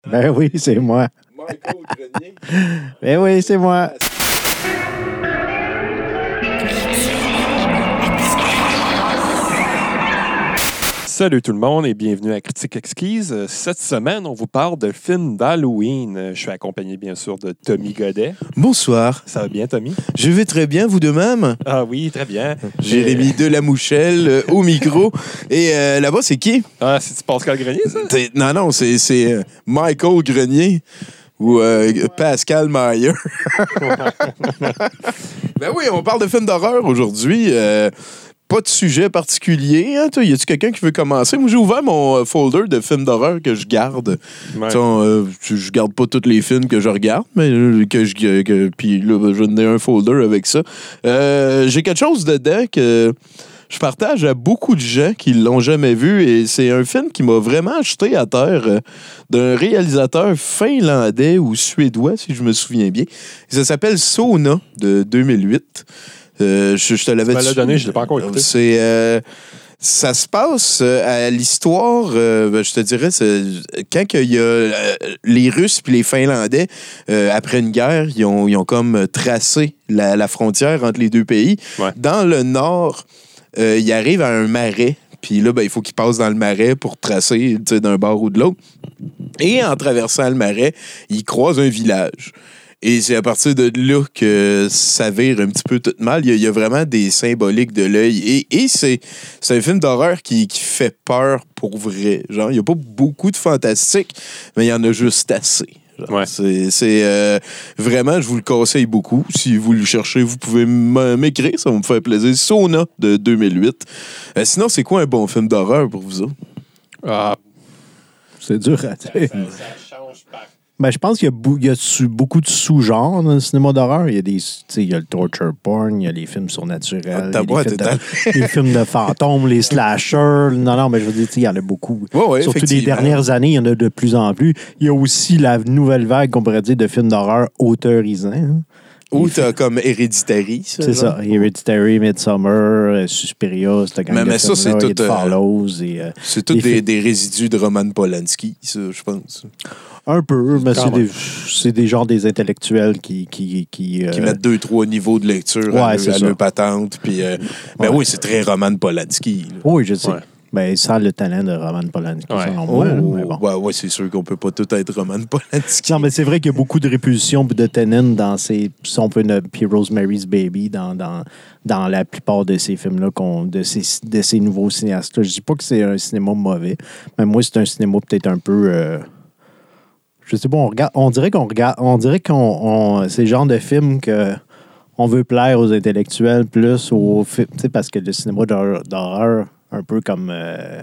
Ben oui, c'est moi. Michael Grenier. Ben oui, c'est moi. Salut tout le monde et bienvenue à Critique Exquise. Cette semaine, on vous parle de films d'Halloween. Je suis accompagné bien sûr de Tommy Godet. Bonsoir. Ça va bien, Tommy? Je vais très bien, vous de même. Ah oui, très bien. Jérémy Delamouchelle au micro. Et là-bas, c'est qui? Ah, c'est Pascal Grenier, ça? Non, c'est Michael Grenier ou Pascal Mayer. Ben oui, on parle de films d'horreur aujourd'hui. Pas de sujet particulier. Hein? Y a-tu quelqu'un qui veut commencer? Moi, j'ai ouvert mon folder de films d'horreur que je garde. Ouais. Je garde pas tous les films que je regarde, mais puis là, je n'ai un folder avec ça. J'ai quelque chose dedans que je partage à beaucoup de gens qui l'ont jamais vu, et c'est un film qui m'a vraiment jeté à terre d'un réalisateur finlandais ou suédois, si je me souviens bien. Et ça s'appelle Sauna, de 2008. Je te l'avais Tu me l'as donné, je ne l'ai pas encore écouté. Ça se passe à l'histoire, je te dirais, c'est quand il y a les Russes puis les Finlandais, après une guerre, ils ont comme tracé la frontière entre les deux pays. Ouais. Dans le nord, ils arrivent à un marais. Puis là, il faut qu'ils passent dans le marais pour tracer d'un bord ou de l'autre. Et en traversant le marais, ils croisent un village. Et c'est à partir de là que ça vire un petit peu tout mal. Il y a vraiment des symboliques de l'œil. Et c'est un film d'horreur qui fait peur pour vrai. Genre, il n'y a pas beaucoup de fantastique, mais il y en a juste assez. Genre, ouais. C'est vraiment, je vous le conseille beaucoup. Si vous le cherchez, vous pouvez m'écrire. Ça va me faire plaisir. Sauna de 2008. Sinon, c'est quoi un bon film d'horreur pour vous autres? Ah, C'est dur à dire. ça change pas. Ben, je pense qu'il y a beaucoup de sous-genres dans le cinéma d'horreur. Il y a le torture porn, il y a les films surnaturels, les films de fantômes, les slashers. Non, mais je veux dire, il y en a beaucoup. Ouais, surtout les dernières années, il y en a de plus en plus. Il y a aussi la nouvelle vague, qu'on pourrait dire, de films d'horreur auteurisants. Hein. Ou t'as comme Hereditary, ça. C'est ça. Hereditary, Midsommar, Suspiria, c'est mais ça, c'est tout. Follows. C'est tout des résidus de Roman Polanski, ça, je pense. Un peu, mais c'est des genres des intellectuels qui mettent 2-3 niveaux de lecture à leur patente. Puis, mais oui, c'est très Roman Polanski. Là. Oui, je sais. Ouais. Ben, sans le talent de Roman Polanski, selon moi. Mais bon. Ouais, c'est sûr qu'on peut pas tout être Roman Polanski. Non, mais c'est vrai qu'il y a beaucoup de répulsion de Tenon dans puis Rosemary's Baby dans la plupart de ces films-là, de ces nouveaux cinéastes-là. Je dis pas que c'est un cinéma mauvais, mais moi, c'est un cinéma peut-être un peu... je sais pas, on dirait c'est le genre de film que on veut plaire aux intellectuels plus aux films, parce que le cinéma d'horreur, un peu comme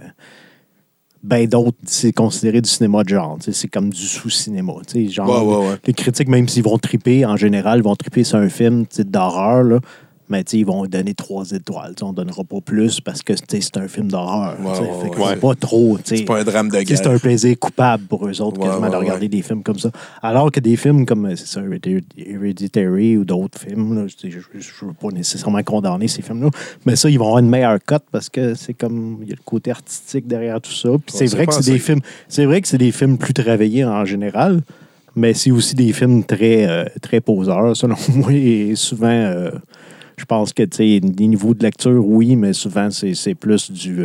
d'autres, c'est considéré du cinéma de genre. C'est comme du sous-cinéma. Genre, les critiques, même s'ils vont triper, en général, ils vont triper sur un film d'horreur, là, mais ils vont donner 3 étoiles. On ne donnera pas plus parce que c'est un film d'horreur. C'est pas trop. C'est pas un drame de guerre. C'est un plaisir coupable pour eux autres quasiment de regarder des films comme ça. Alors que des films comme Hereditary ou d'autres films, là, je ne veux pas nécessairement condamner ces films-là, mais ça, ils vont avoir une meilleure cote parce que c'est comme il y a le côté artistique derrière tout ça. Puis c'est vrai que c'est des films plus travaillés en général, mais c'est aussi des films très, très poseurs, selon moi, et souvent... je pense que, des niveaux de lecture, oui, mais souvent, c'est plus du...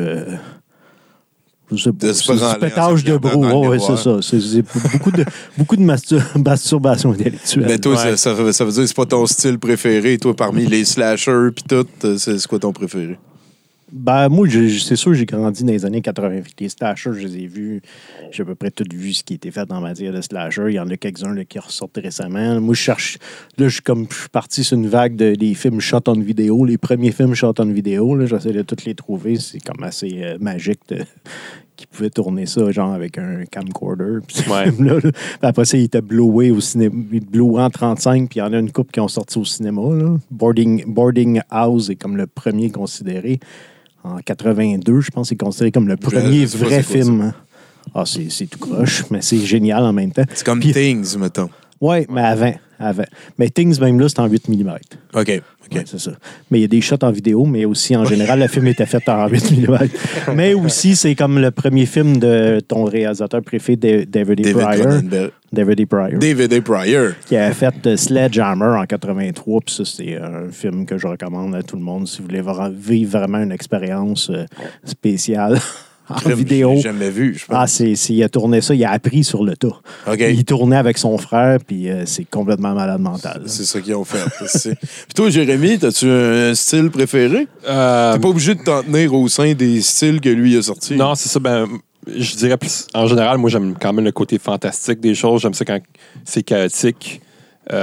c'est du pétage de brouhaha, oui, c'est ça. C'est beaucoup de masturbation intellectuelle. Mais toi, ça veut dire que c'est pas ton style préféré. Toi, parmi les slashers puis tout, c'est quoi ton préféré? Ben, moi, c'est sûr, j'ai grandi dans les années 80. Les slashers, je les ai vus. J'ai à peu près tout vu ce qui a été fait en matière de slasher. Il y en a quelques-uns qui ressortent récemment. Moi, je cherche... Là, je suis parti sur une vague des films shot on vidéo. Les premiers films shot on vidéo, là, j'essaie de tous les trouver. C'est comme assez magique qui pouvait tourner ça, genre avec un camcorder. Puis après ça, il était blowé au cinéma. Blowé en 35, puis il y en a une couple qui ont sorti au cinéma. Là. Boarding House est comme le premier considéré. En 82, je pense, c'est considéré comme le premier vrai film. Ah, c'est tout croche, mais c'est génial en même temps. C'est comme Things, mettons. Oui, mais avant. Mais Things, même là, c'est en 8 mm. OK. Ouais, c'est ça. Mais il y a des shots en vidéo, mais aussi, en général, le film était fait en 8 mm. Mais aussi, c'est comme le premier film de ton réalisateur préféré, David E. Pryor. David E. Pryor. Qui a fait Sledgehammer en 83. Puis ça, c'est un film que je recommande à tout le monde si vous voulez vivre vraiment une expérience spéciale. En vidéo. Je l'ai jamais vu, je pense. Il a tourné ça, il a appris sur le tas. Okay. Il tournait avec son frère, puis c'est complètement malade mental. C'est ça qu'ils ont fait. Puis toi, Jérémy, as-tu un style préféré? T'es pas obligé de t'en tenir au sein des styles que lui a sortis. Non, c'est ça. Ben, je dirais plus. En général, moi, j'aime quand même le côté fantastique des choses. J'aime ça quand c'est chaotique. Tu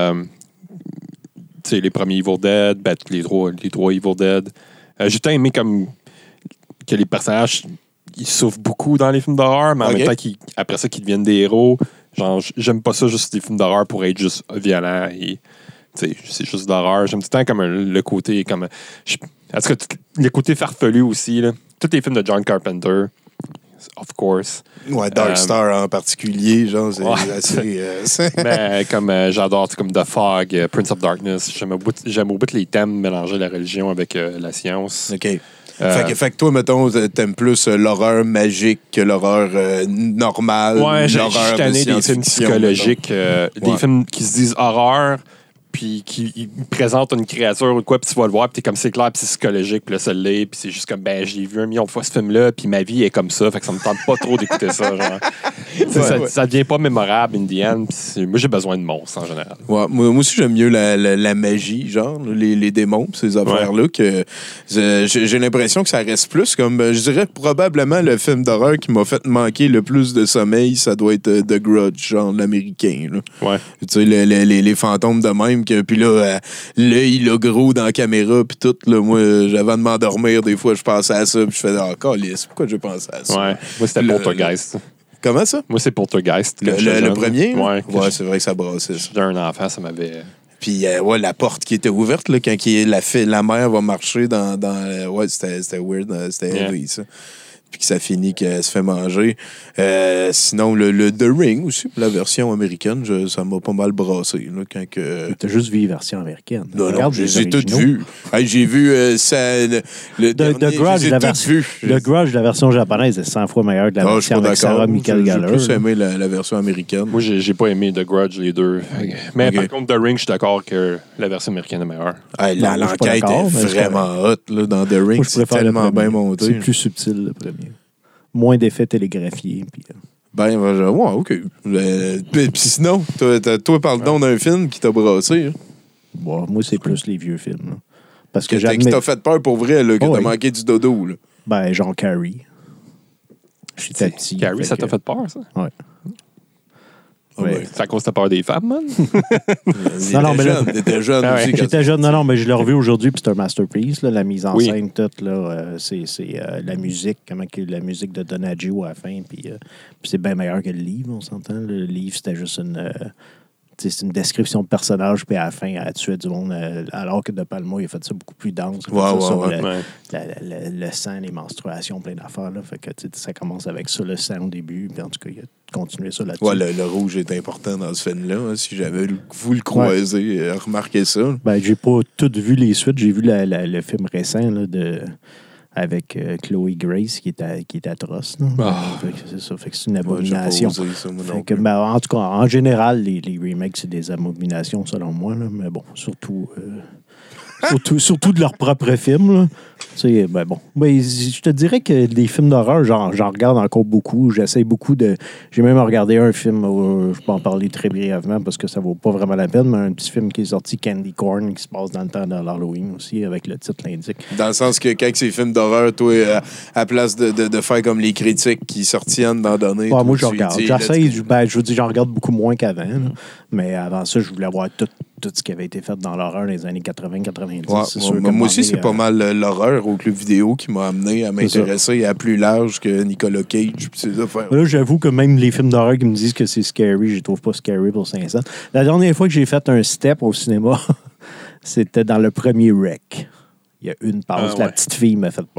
sais, les premiers Evil Dead, les trois Evil Dead. J'ai tant aimé comme que les personnages ils souffrent beaucoup dans les films d'horreur, mais en même temps après ça qu'ils deviennent des héros. Genre, j'aime pas ça juste des films d'horreur pour être juste violent et c'est juste d'horreur. J'aime tout le temps comme le côté comme en tout cas le côté farfelu aussi là. Tous les films de John Carpenter, of course. Ouais, Dark Star en particulier, genre c'est assez mais comme j'adore comme The Fog, Prince of Darkness, j'aime au bout les thèmes mélanger la religion avec la science. OK. Fait que toi, mettons, t'aimes plus l'horreur magique que l'horreur normale. Ouais, j'ai l'horreur tanné des films psychologiques, des films qui se disent horreur, puis qui présentent une créature ou quoi, puis tu vas le voir, puis t'es comme c'est clair, puis c'est psychologique, puis là, ça l'est, puis c'est juste comme, ben, j'ai vu 1 million de fois ce film-là, puis ma vie est comme ça, fait que ça me tente pas trop d'écouter ça, genre. Ça devient pas mémorable, in the end, puis moi, j'ai besoin de monstres, en général. Ouais, moi aussi, j'aime mieux la magie, genre, les démons, ces affaires-là, que j'ai l'impression que ça reste plus comme, je dirais probablement le film d'horreur qui m'a fait manquer le plus de sommeil, ça doit être The Grudge, genre, l'américain, là. Ouais. Tu sais, les fantômes de même, puis là, l'œil, là, gros dans la caméra, puis tout, là, moi, avant de m'endormir, des fois, je pensais à ça, puis je faisais encore lisse. Pourquoi j'ai pensé à ça? Ouais. Moi, c'était Poltergeist. Comment ça? Moi, c'est Poltergeist. Le premier? Ouais, c'est vrai que ça brassait. J'étais un enfant, ça m'avait... Puis, la porte qui était ouverte, là, quand la mère va marcher dans c'était weird, c'était heavy, ça. Puis que ça finit qu'elle se fait manger. Sinon, le The Ring aussi, la version américaine, ça m'a pas mal brassé. Là, quand que... T'as juste vu la version américaine. Non, je les ai toutes vues. Hey, j'ai vu ça, The Grudge, le Grudge, la version japonaise, est 100 fois meilleure que la version avec Sarah Michael Gellar. J'ai plus aimé la version américaine. Moi, j'ai pas aimé The Grudge, les deux. Mais par contre, The Ring, je suis d'accord que la version américaine est meilleure. Hey, l'enquête est vraiment hot là, dans The Ring. C'est tellement bien monté. C'est plus subtil, le premier. Moins d'effets télégraphiés. Puis, ouais, OK. Puis sinon, toi, parle donc d'un film qui t'a brassé. Hein. Bon, moi, c'est plus les vieux films. Là. Parce que qui t'a fait peur pour vrai, là, que t'as manqué du dodo. Là. Ben, genre Carrie. J'étais petit. Carrie, ça t'a fait peur, ça? Ouais. Ouais. C'est à cause de ta peur des femmes, man? T'étais jeune aussi. J'étais jeune, non, mais je l'ai revu aujourd'hui, puis c'est un masterpiece, là, la mise en scène, toute, là, c'est la musique, la musique de Donaggio à la fin, puis c'est bien meilleur que le livre, on s'entend. Le livre, c'était juste c'est une description de personnage, puis à la fin, elle tuait du monde, alors que De Palma, il a fait ça beaucoup plus dense. Le sang, les menstruations, plein d'affaires. Là, fait que ça commence avec ça, le sang au début, puis en tout cas, il a continué ça là-dessus. Ouais, le rouge est important dans ce film-là. Hein, si jamais vous le croisez, remarquez ça. Ben, j'ai pas tout vu les suites. J'ai vu le film récent là, avec Chloe Grace qui est atroce. C'est ça. Fait que c'est une abomination. En tout cas, en général, les remakes, c'est des abominations selon moi. Là, mais bon, surtout de leur propre film. Là. Ben bon. Ben, je te dirais que des films d'horreur, j'en regarde encore beaucoup. J'essaie beaucoup de... J'ai même regardé un film, je peux en parler très brièvement parce que ça vaut pas vraiment la peine, mais un petit film qui est sorti, Candy Corn, qui se passe dans le temps de l'Halloween aussi, avec le titre l'indique. Dans le sens que quand c'est films d'horreur, toi, à place de faire comme les critiques qui sortiennent d'en donner... Ouais, moi, je regarde. J'essaie, je vous dis, j'en regarde beaucoup moins qu'avant. Mais avant ça, je voulais voir tout ce qui avait été fait dans l'horreur dans les années 80-90. Moi aussi, c'est pas mal l'horreur au club vidéo qui m'a amené à m'intéresser à plus large que Nicolas Cage et ces affaires. Là, j'avoue que même les films d'horreur qui me disent que c'est scary, je les trouve pas scary pour 500. La dernière fois que j'ai fait un step au cinéma, c'était dans le premier Rec. Il y a une pause. La petite fille m'a fait peur.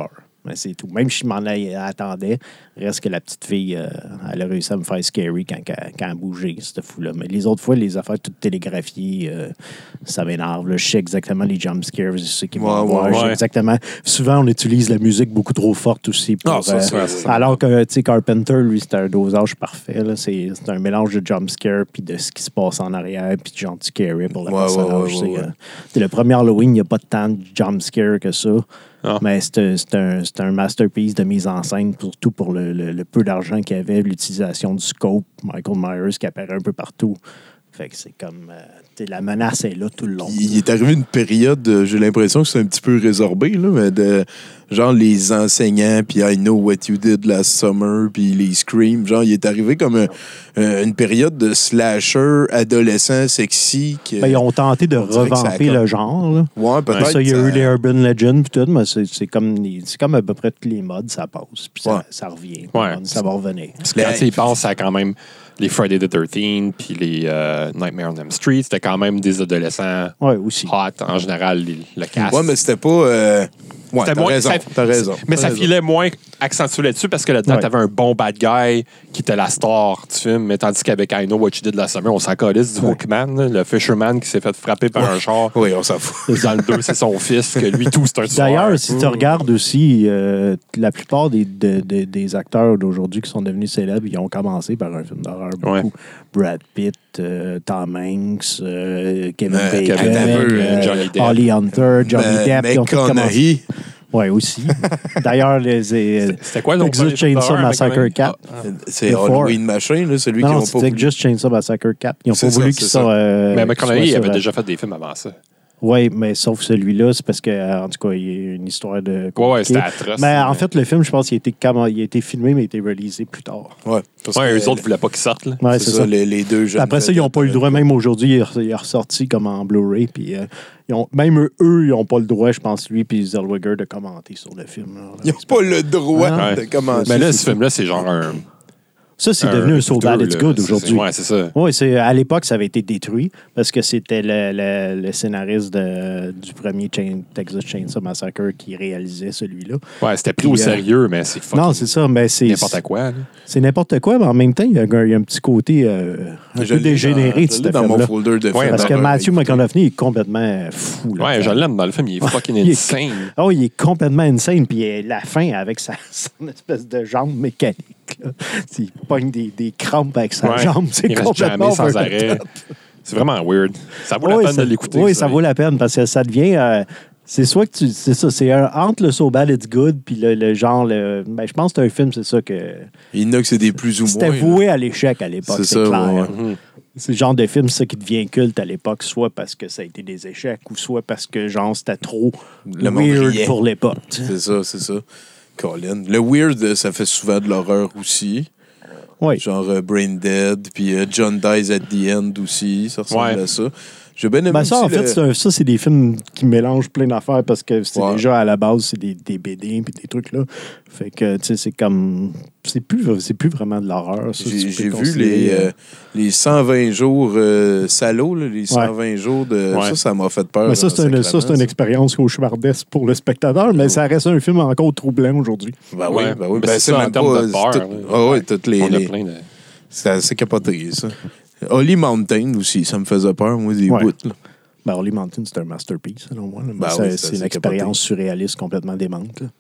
Mais c'est tout. Même si je m'en attendais, reste que la petite fille, elle a réussi à me faire scary quand elle bougeait, cette fou-là. Mais les autres fois, les affaires toutes télégraphiées, ça m'énerve. Là. Je sais exactement les jump scares, je sais qu'ils vont avoir. Je sais exactement. Souvent, on utilise la musique beaucoup trop forte aussi. Pour, alors que, tu sais, Carpenter, lui, c'était un dosage parfait. Là. C'est un mélange de jump scare puis de ce qui se passe en arrière puis de genre scary pour le personnage. C'est le premier Halloween, il n'y a pas tant de jump scare que ça. Ah. Mais c'est un masterpiece de mise en scène, surtout pour le peu d'argent qu'il y avait, l'utilisation du scope, Michael Myers qui apparaît un peu partout. Fait que c'est comme... la menace est là tout le long. Il est arrivé une période, j'ai l'impression que c'est un petit peu résorbé, là, mais de genre les enseignants, puis I Know What You Did Last Summer, puis les Scream. Genre, il est arrivé comme une période de slasher adolescent sexy. Ils ont tenté de revamper le genre. Là. Ouais, peut-être. Ça, il y a eu les Urban Legends, puis tout, mais c'est comme à peu près tous les modes, ça passe, puis ça revient. Ça va revenir. Parce que quand ils pensent à quand même les Friday the 13th puis les Nightmare on Elm Street, c'était quand même des adolescents aussi. hot, en général, le cast. Ouais, mais c'était pas... t'as raison. Mais ça filait moins accentué là-dessus parce que là-dedans, t'avais un bon bad guy qui était la star du film, mais tandis qu'avec I Know What You Did Last Summer, on s'en calisse du Hookman, le fisherman qui s'est fait frapper par un char. Oui, on s'en fout. Dans le 2, c'est son fils, que lui, tout, c'est un tueur. D'ailleurs, si tu regardes aussi, la plupart des acteurs d'aujourd'hui qui sont devenus célèbres, ils ont commencé par un film d'horreur beaucoup. Brad Pitt, Tom Hanks, Kevin Bacon, Johnny Depp. Holly Hunter, Johnny Depp. Ils ont tous commencé. Oui, aussi. D'ailleurs, c'était quoi l'autre Texas Chainsaw Massacre 4. C'est Halloween Machin, là, celui qui n'a pas voulu. Texas Chainsaw Massacre 4. Ils n'ont pas voulu qu'ils soient... mais McConaughey avait déjà fait des films avant ça. Oui, mais sauf celui-là, c'est parce que, en tout cas, il y a une histoire de... Ouais, c'était atroce. Mais en fait, le film, je pense qu'il a été filmé, mais il a été réalisé plus tard. Ouais, eux autres ne voulaient pas qu'ils sortent. Là. Ouais, c'est ça. Les deux jeunes. Après ça, ils n'ont pas eu le droit. Même aujourd'hui, il est ressorti comme en Blu-ray. Puis, même eux, ils n'ont pas le droit, je pense, lui puis Zellweger, de commenter sur le film. Là. Ils n'ont pas le droit de commenter. Mais là, ce film-là, c'est genre un... Ça, c'est devenu un So Bad It's Good aujourd'hui. Oui, c'est ça. Oui, à l'époque, ça avait été détruit parce que c'était le scénariste du premier Texas Chainsaw Massacre qui réalisait celui-là. Ouais, c'était pris au sérieux, mais c'est fucking... Non, c'est ça, mais c'est... n'importe quoi. Là. C'est n'importe quoi, mais en même temps, il y a un petit côté un peu dégénéré de cette dans mon folder de films. Parce que Matthew McConaughey est complètement fou. Là, je l'aime dans le film. Il est fucking insane. Il est complètement insane. Puis la fin, avec son espèce de jambe mécanique. Là. Il pogne des crampes avec sa jambe. C'est complètement sans arrêt. C'est vraiment weird. Ça vaut la peine de l'écouter. Oui, ça vaut la peine parce que ça devient... c'est soit que c'est ça, c'est entre le So Bad It's Good puis le genre... je pense que c'est un film, c'est ça que... Il y en a que c'est des plus ou moins. C'était voué à l'échec à l'époque, c'est clair. Ouais. C'est le genre de film, ça, qui devient culte à l'époque, soit parce que ça a été des échecs ou soit parce que, genre, c'était trop weird pour l'époque. C'est ça. Colin. Le weird, ça fait souvent de l'horreur aussi. Oui. Genre Brain Dead, puis John Dies at the End aussi, ça ressemble à ça. J'ai bien aimé ça, en fait, ça, c'est des films qui mélangent plein d'affaires parce que c'est déjà, à la base, c'est des BD puis des trucs, là. Fait que, tu sais, c'est comme... C'est plus vraiment de l'horreur, ça. J'ai vu les 120 jours salauds, là, les 120 jours de... Ça m'a fait peur. Mais ça, c'est une expérience cauchemardesque pour le spectateur, mais ça reste un film encore troublant aujourd'hui. Ben oui. Ben, c'est en termes de peur. Toutes les... On a plein de... C'est assez capoté, ça. Holy Mountain aussi, ça me faisait peur, moi, des bouts. Là. Holy Mountain, c'est un masterpiece, selon moi. C'est une expérience surréaliste complètement démente. Là.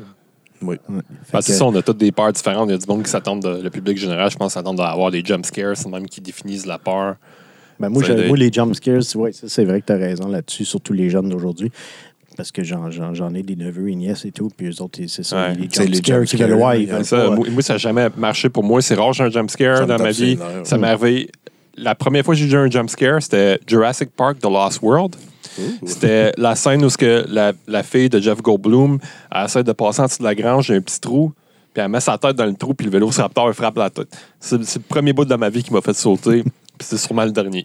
Oui. C'est ça, on a toutes des peurs différentes. Il y a du monde qui s'attendent, le public général, je pense, s'attend à avoir des jump scares, c'est même qui définissent la peur. Moi, les jump scares, c'est vrai que tu as raison là-dessus, surtout les jeunes d'aujourd'hui. Parce que j'en ai des neveux et nièces et tout, puis eux autres, c'est ça, les jump scares qui veulent voir. Moi, ça n'a jamais marché pour moi. C'est rare, j'ai un jump scare dans ma vie. Ça m'est arrivé. La première fois que j'ai eu un jump scare, c'était Jurassic Park, The Lost World. C'était la scène où la fille de Jeff Goldblum elle essaie de passer en dessous de la grange, il y a un petit trou, puis elle met sa tête dans le trou, puis le vélociraptor frappe la tête. C'est le premier bout de ma vie qui m'a fait sauter. Puis c'est sûrement le dernier.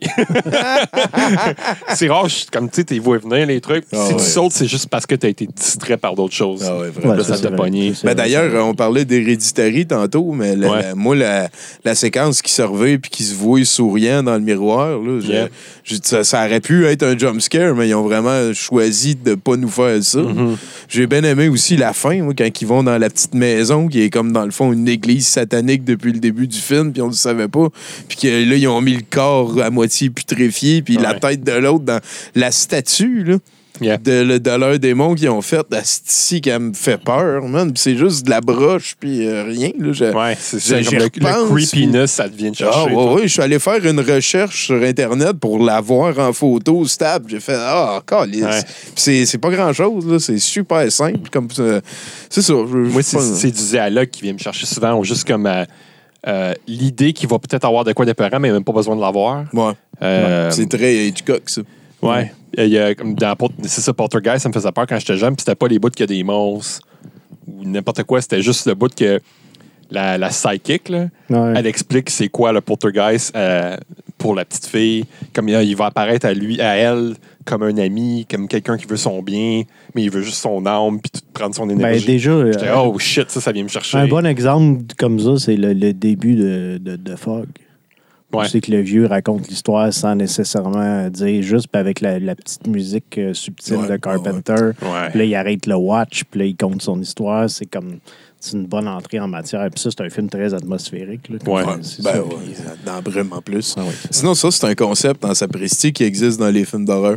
C'est rare, comme tu sais, t'es vois venir les trucs. Si tu sautes, c'est juste parce que t'as été distrait par d'autres choses. Ah ouais, vraiment. Là, ça t'a pogné. D'ailleurs, on parlait d'Héréditary tantôt, mais moi, la séquence qui se revient puis qui se voit souriant dans le miroir, là, ça aurait pu être un jump scare, mais ils ont vraiment choisi de pas nous faire ça. Mm-hmm. J'ai bien aimé aussi la fin, moi, quand ils vont dans la petite maison, qui est comme dans le fond une église satanique depuis le début du film, puis on ne le savait pas. Puis que là, ils ont mis le corps à moitié putréfié, puis la tête de l'autre dans la statue, là. De leur démon qu'ils ont fait, ici, qui me fait peur, man. Puis c'est juste de la broche, puis rien. Là, c'est ça. Comme le creepiness, ça te vient de chercher. Je suis allé faire une recherche sur Internet pour la voir en photo, stab. J'ai fait, calice. C'est pas grand-chose, là. C'est super simple. Comme c'est ça. Moi, c'est du dialogue qui vient me chercher souvent, juste comme l'idée qu'il va peut-être avoir de quoi d'épeurant, mais même pas besoin de l'avoir. C'est très Hitchcock, ça. Ouais. Il y a, c'est ça, Poltergeist, ça me faisait peur quand j'étais jeune, puis c'était pas les bouts qu'il y a des monstres ou n'importe quoi, c'était juste le bout que la psychic, là, elle explique c'est quoi le Poltergeist pour la petite fille, comme il va apparaître à elle comme un ami, comme quelqu'un qui veut son bien, mais il veut juste son âme puis prendre son énergie. Déjà, j'étais, oh shit, ça vient me chercher. Un bon exemple comme ça, c'est le début de Fog. Je sais que le vieux raconte l'histoire sans nécessairement dire juste, puis avec la petite musique subtile de Carpenter. Puis là, il arrête le watch, puis là, il compte son histoire. C'est une bonne entrée en matière. Puis ça, c'est un film très atmosphérique. Là, dans Brume en plus. Sinon, ça, c'est un concept dans sapristi qui existe dans les films d'horreur.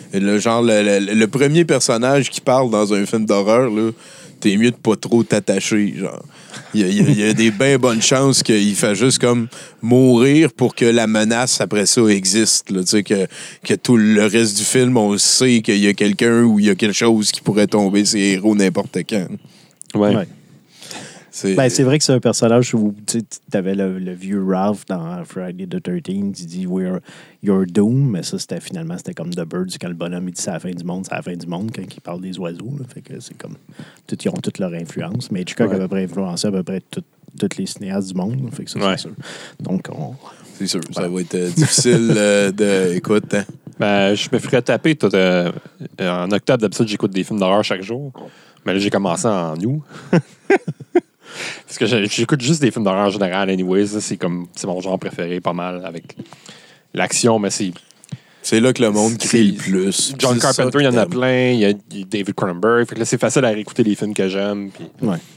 Le premier personnage qui parle dans un film d'horreur, là, t'es mieux de pas trop t'attacher, genre. Il y a des bien bonnes chances qu'il fait juste comme mourir pour que la menace après ça existe, là, que tout le reste du film, on sait qu'il y a quelqu'un ou il y a quelque chose qui pourrait tomber ses héros n'importe quand. C'est vrai que c'est un personnage où tu avais le vieux Ralph dans Friday the 13th, il dit You're doomed, mais ça c'était comme The Birds quand le bonhomme il dit c'est la fin du monde, c'est la fin du monde quand il parle des oiseaux. Là. Fait que c'est comme ils ont toute leur influence, mais Hitchcock a à peu près influencé à peu près tous les cinéastes du monde. Là. Fait que ça, c'est sûr. Donc c'est sûr, ça va être difficile de. Écoute, hein. Je me ferais taper en octobre, d'habitude j'écoute des films d'horreur chaque jour. Mais là j'ai commencé en août. Parce que j'écoute juste des films d'horreur en général, anyways. C'est mon genre préféré, pas mal, avec l'action, mais c'est là que le monde crie le plus. John Carpenter, il y en a plein. Il y a David Cronenberg. Fait que là, c'est facile à réécouter les films que j'aime. Puis,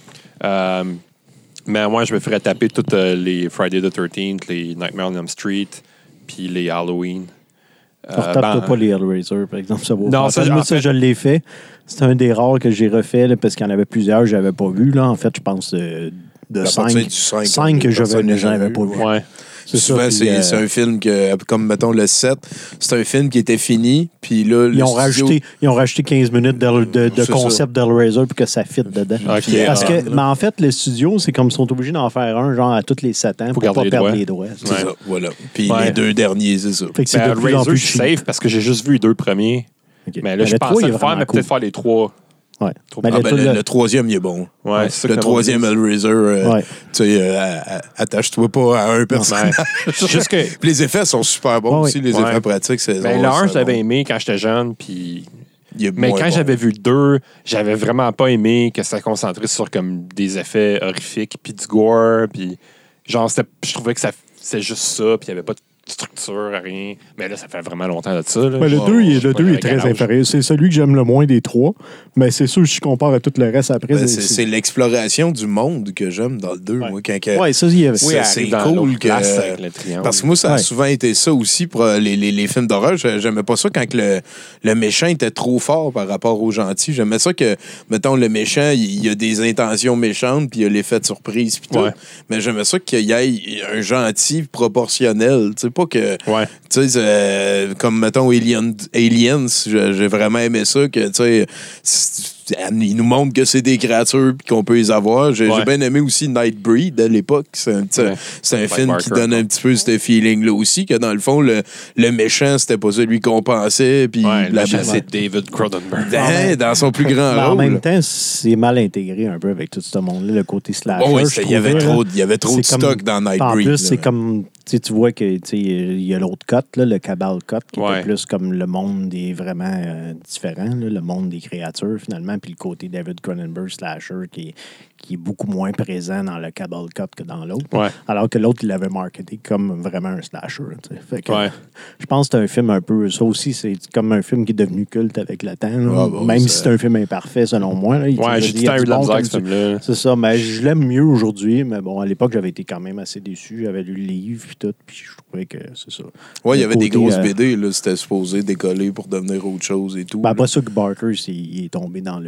mais moi, je me ferais taper toutes les Friday the 13th, les Nightmare on Elm Street, puis les Halloween. Retape-toi pas les Hellraiser, par exemple. Ça ça, je l'ai fait. C'est un des rares que j'ai refait là, parce qu'il y en avait plusieurs que je n'avais pas vu. Là. En fait, je pense de 5 que je n'avais pas vu. Ouais. Souvent, c'est un film que, comme mettons le 7, c'est un film qui était fini, puis là, ils ont rajouté 15 minutes de concept d'Hellraiser pour que ça fitte dedans. Okay. Mais en fait, les studios, c'est comme ils sont obligés d'en faire un genre à tous les 7 ans pour ne pas perdre les droits. C'est ça, voilà. Puis les 2 derniers, c'est ça. Fait que c'est de plus en plus je suis safe parce que j'ai juste vu les 2 premiers. Okay. Mais là, je pensais le faire, mais peut-être faire les 3. Ouais. Le troisième, il est bon. Ouais, le troisième Hellraiser, attache-toi pas à un personnage. Juste que... les effets sont super bons aussi, les effets pratiques. Le 1, je l'avais aimé quand j'étais jeune, puis... Mais quand j'avais vu le 2, j'avais vraiment pas aimé que ça se concentrait sur comme des effets horrifiques, puis du gore, puis genre, je trouvais que c'était juste ça, puis il y avait pas de structure, rien. Mais là, ça fait vraiment longtemps de ça. Là. Mais le 2 est très inférieur. C'est celui que j'aime le moins des 3. Mais c'est sûr, si je compare à tout le reste après. C'est l'exploration du monde que j'aime dans le 2. Moi, ça, il y avait c'est cool que. Parce que moi, ça a souvent été ça aussi pour les films d'horreur. J'aimais pas ça quand le méchant était trop fort par rapport au gentil. J'aimais ça que, mettons, le méchant, il a des intentions méchantes, puis il a l'effet de surprise, puis tout. Mais j'aimais ça qu'il y ait un gentil proportionnel. Tu sais, pas que. Tu sais, comme, mettons, Aliens, j'ai vraiment aimé ça, que, tu sais, il nous montre que c'est des créatures et qu'on peut les avoir. J'ai bien aimé aussi Nightbreed à l'époque. C'est un film qui donne un petit peu ce feeling-là aussi, que dans le fond, le méchant, c'était pas celui qu'on pensait. Puis le méchant, c'est David Cronenberg. Dans son plus grand rôle. En même temps, c'est mal intégré un peu avec tout ce monde-là, le côté slasher. Il y avait trop de stock dans Nightbreed. En plus, c'est comme... Tu vois qu'il y a l'autre cut, là, le Cabal Cut, qui est plus comme le monde des vraiment différent, là, le monde des créatures, finalement, puis le côté David Cronenberg slasher qui est beaucoup moins présent dans le Cabal Cut que dans l'autre. Ouais. Alors que l'autre, il l'avait marketé comme vraiment un slasher. Fait que, je pense que c'est un film un peu... Ça aussi, c'est comme un film qui est devenu culte avec le temps. Même si c'est un film imparfait, selon moi. Là, j'ai tout le temps eu de la misère avec ce film-là. C'est ça, mais je l'aime mieux aujourd'hui. Mais bon, à l'époque, j'avais été quand même assez déçu. J'avais lu le livre et tout, puis je trouvais que c'est ça. Ouais, il y avait des grosses BD, là, c'était supposé décoller pour devenir autre chose et tout. Après ça, que Barker, il est tombé dans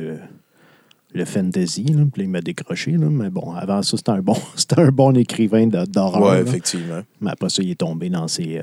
le fantasy, là, puis il m'a décroché. Là, mais bon, avant ça, c'était un bon écrivain d'horreur. Ouais, là. effectivement. Mais après ça, il est tombé dans ses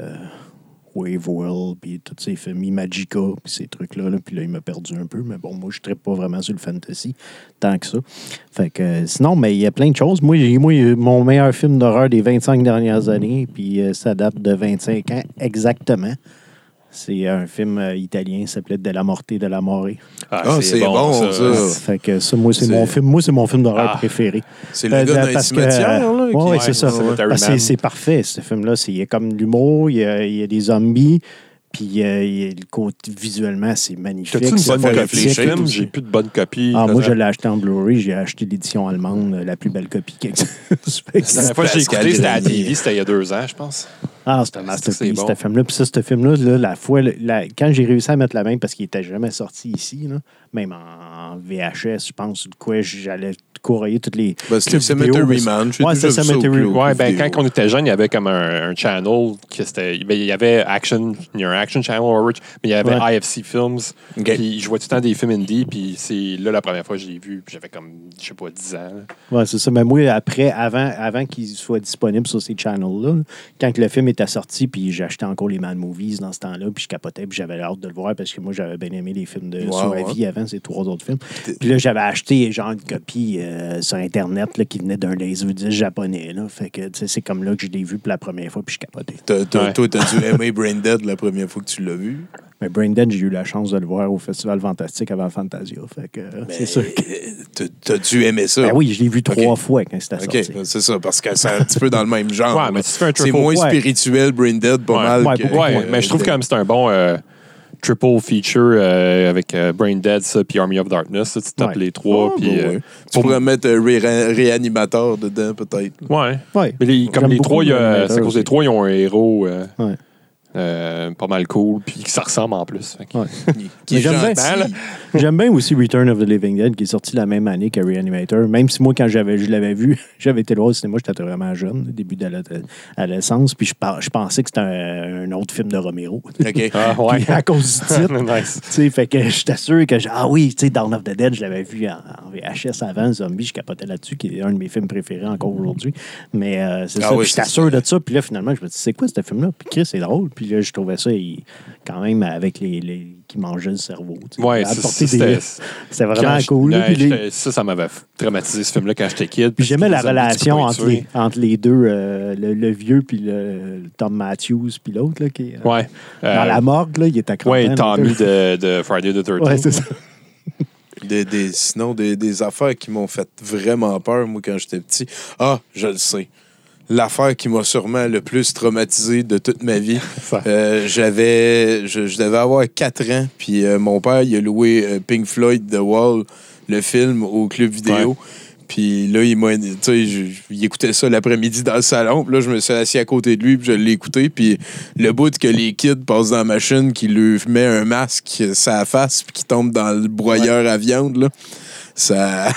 Wave World, puis tous ces films Magica, puis ces trucs-là. Là, puis là, il m'a perdu un peu. Mais bon, moi, je ne trippe pas vraiment sur le fantasy tant que ça. Fait que sinon, mais il y a plein de choses. Moi, mon meilleur film d'horreur des 25 dernières années, puis ça date de 25 ans exactement. C'est un film italien, ça s'appelait Della Morte della More. C'est bon, ça. Fait que ça, moi, c'est mon film d'horreur préféré. C'est le gars d'un cimetière, là? Oui, c'est ça. C'est parfait, ce film-là. Il y a comme de l'humour, il y a des zombies, puis le côté visuellement, c'est magnifique. T'as-tu une bonne copie de film? J'ai plus de bonne copie. Moi, je l'ai acheté en Blu-ray. J'ai acheté l'édition allemande, la plus belle copie qui existe. La dernière fois que j'ai écouté, c'était à la TV, c'était il y a 2 ans, je pense. C'était un masterpiece, ce film-là. Puis ça, ce film-là, quand j'ai réussi à mettre la main, parce qu'il n'était jamais sorti ici, là, même en VHS, je pense, de quoi j'allais courrier toutes les. C'était Cemetery Man. C'est Cemetery Man. Quand on était jeune, il y avait comme un channel il y avait Action Channel, mais il y avait IFC Films. Puis je vois tout le temps des films indie, puis c'est là la première fois que je l'ai vu, puis j'avais comme, je sais pas, 10 ans. Ouais, c'est ça. Mais moi, avant qu'il soit disponible sur ces channels-là, quand le film était sorti, puis j'achetais encore les Mad Movies dans ce temps-là, puis je capotais, puis j'avais hâte de le voir parce que moi, j'avais bien aimé les films sur la vie avant, ces 3 autres films. Puis là, j'avais acheté genre une copie sur Internet là, qui venait d'un laserdisc japonais. Là. Fait que c'est comme là que je l'ai vu pour la première fois, puis je capotais. Toi, t'as dû aimer Brain Dead la première fois que tu l'as vu? Mais Brain Dead, j'ai eu la chance de le voir au Festival Fantastique avant Fantasia. Fait que c'est sûr que... T'as dû aimer ça? Ben oui, je l'ai vu 3 fois quand c'était sorti. C'est ça, parce que c'est un petit peu dans le même genre. Ouais, mais c'est moins spirituel, Brain Dead, pas mal. Mais je trouve quand même que c'est un bon triple feature avec Brain Dead, puis Army of Darkness. Tu tapes les 3. Tu pourrais mettre Réanimateur dedans, peut-être. Ouais. Mais comme les 3, c'est à cause des 3, ils ont un héros... pas mal cool, puis qui ça ressemble en plus. J'aime bien aussi Return of the Living Dead, qui est sorti la même année que Reanimator. Même si moi, quand je l'avais vu, j'avais été loin au cinéma, j'étais vraiment jeune, au début de l'adolescence, puis je pensais que c'était un autre film de Romero. OK. À cause du titre. Nice. Fait que j'étais sûr que, Dawn of the Dead, je l'avais vu en VHS avant, Zombie, je capotais là-dessus, qui est un de mes films préférés encore aujourd'hui. Mais c'est ça, puis j'étais sûr de ça, puis là, finalement, je me dis, c'est quoi ce film-là? Puis Chris, c'est drôle. Puis là, je trouvais ça quand même avec les qui mangeaient le cerveau. C'était vraiment cool. Ça m'avait traumatisé ce film-là quand j'étais kid. Puis j'aimais la relation entre les deux, le vieux puis le Tom Matthews puis l'autre là, qui dans la morgue, là, il était content. Oui, Tommy de Friday the 13th. Ouais, c'est ça. Sinon, des affaires qui m'ont fait vraiment peur, moi, quand j'étais petit. Je le sais. L'affaire qui m'a sûrement le plus traumatisé de toute ma vie. Je devais avoir 4 ans, puis mon père, il a loué Pink Floyd The Wall, le film, au club vidéo. Puis là, il écoutait ça l'après-midi dans le salon. Puis là, je me suis assis à côté de lui, puis je l'ai écouté. Puis le bout que les kids passent dans la machine, qui lui met un masque sur la face, puis qui tombe dans le broyeur à viande, là. Ça...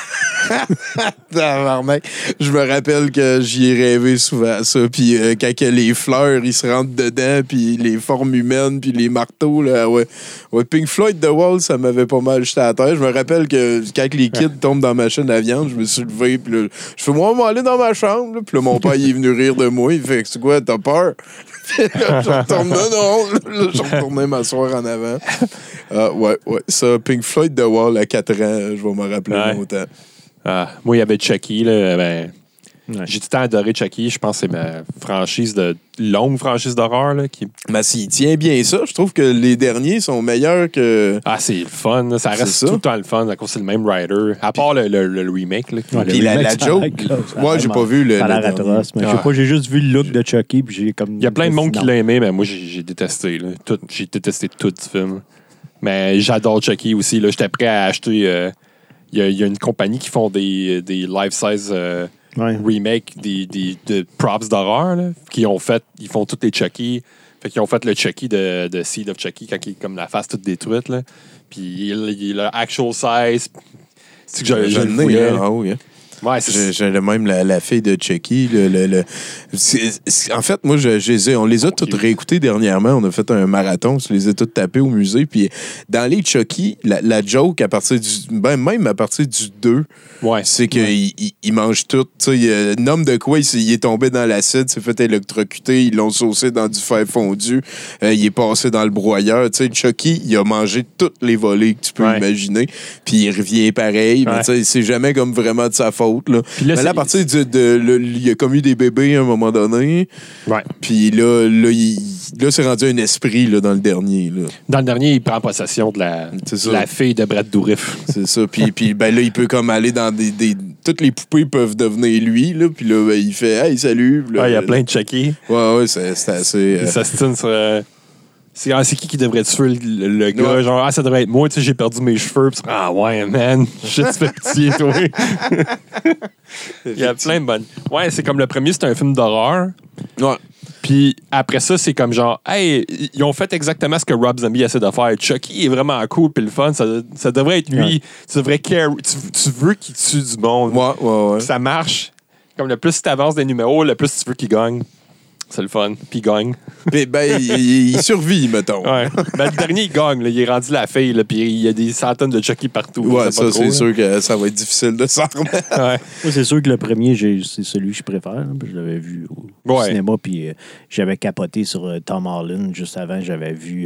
Je me rappelle que j'y ai rêvé souvent, ça. Puis quand les fleurs, ils se rentrent dedans, puis les formes humaines, puis les marteaux, là, ouais. Pink Floyd The Wall, ça m'avait pas mal jeté à terre. Je me rappelle que quand les kids tombent dans ma chaîne à viande, je me suis levé, puis là, je fais, moi, on va aller dans ma chambre. Là. Puis là, mon père, il est venu rire de moi. Il fait, c'est quoi, t'as peur? Là, je retourne, non. Là, je retournais m'asseoir en avant. Ouais. Ça, Pink Floyd The Wall à 4 ans, je vais me rappeler longtemps. Moi, il y avait Chucky, là. J'ai tout le temps adoré Chucky. Je pense que c'est ma longue franchise d'horreur. Là, Mais s'il tient bien ça, je trouve que les derniers sont meilleurs que... c'est le fun. Là. Ça reste tout le temps le fun. À cause c'est le même writer. À part le remake. Là, puis la joke. Moi, j'ai pas vu le. Ça a l'air atroce. Mais je sais pas, j'ai juste vu le look de Chucky. Puis j'ai comme. Il y a plein de monde qui l'a aimé, mais moi, j'ai détesté. Là. J'ai détesté tout du film. Mais j'adore Chucky aussi. Là. J'étais prêt à acheter. Il y a une compagnie qui font des life-size remakes de props d'horreur. Là, ils font tous les Chucky. Fait qu'ils ont fait le Chucky de Seed of Chucky quand il est comme la face toute détruite. Là. Puis il a actual size. C'est que je le voulais. Ouais, j'ai même la fille de Chucky. En fait, moi, on les a toutes réécoutées dernièrement. On a fait un marathon. Je les ai toutes tapées au musée. Puis dans les Chucky, la joke, à partir même à partir du 2, c'est qu'ils mangent tout. Un homme de quoi, il est tombé dans l'acide, s'est fait électrocuter, ils l'ont saucé dans du fer fondu, il est passé dans le broyeur. Chucky, il a mangé toutes les volées que tu peux imaginer. Puis il revient pareil. Mais c'est jamais comme vraiment de sa faute. Là. Là, mais là, à partir il y a comme eu des bébés à un moment donné. Puis là, c'est rendu un esprit là, dans le dernier. Là. Dans le dernier, il prend possession de la fille de Brad Dourif. C'est ça. Puis là, il peut comme aller dans toutes les poupées peuvent devenir lui. Là. Puis là, il fait « Hey, salut! » Il y a plein de Chucky. Ouais, c'est assez... Il s'astine sur... C'est qui devrait tuer le gars? Ouais. Genre, ça devrait être moi, tu sais, j'ai perdu mes cheveux. Pis, ouais, man, je te fais pitié, toi. Il y a plein de bonnes. Ouais, c'est comme le premier, c'est un film d'horreur. Ouais. Puis après ça, c'est comme genre, hey, ils ont fait exactement ce que Rob Zombie essaie de faire. Chucky est vraiment cool, puis le fun, ça devrait être lui. Tu devrais care. Tu veux qu'il tue du monde. Ouais. Ça marche. Comme le plus tu avances des numéros, le plus tu veux qu'il gagne. C'est le fun. Puis il gagne. Il survit, mettons. Ouais. Le dernier, il gagne. Là. Il est rendu la fille. Puis il y a des centaines de Chucky partout. Ouais, ça, c'est sûr que ça va être difficile de s'en remettre. Moi, c'est sûr que le premier, c'est celui que je préfère. Hein, je l'avais vu au cinéma. Puis j'avais capoté sur Tom Holland. Juste avant, j'avais vu